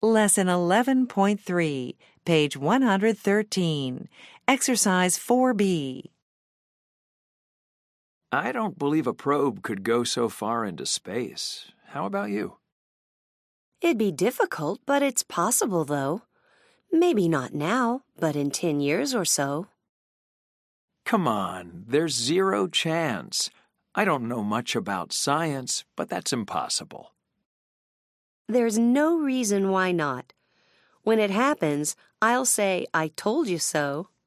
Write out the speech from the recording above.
Lesson 11.3, page 113. Exercise 4B. I don't believe a probe could go so far into space. How about you? It'd be difficult, but it's possible, though. Maybe not now, but in 10 years or so. Come on, there's zero chance. I don't know much about science, but that's impossible. There's no reason why not. When it happens, I'll say, I told you so.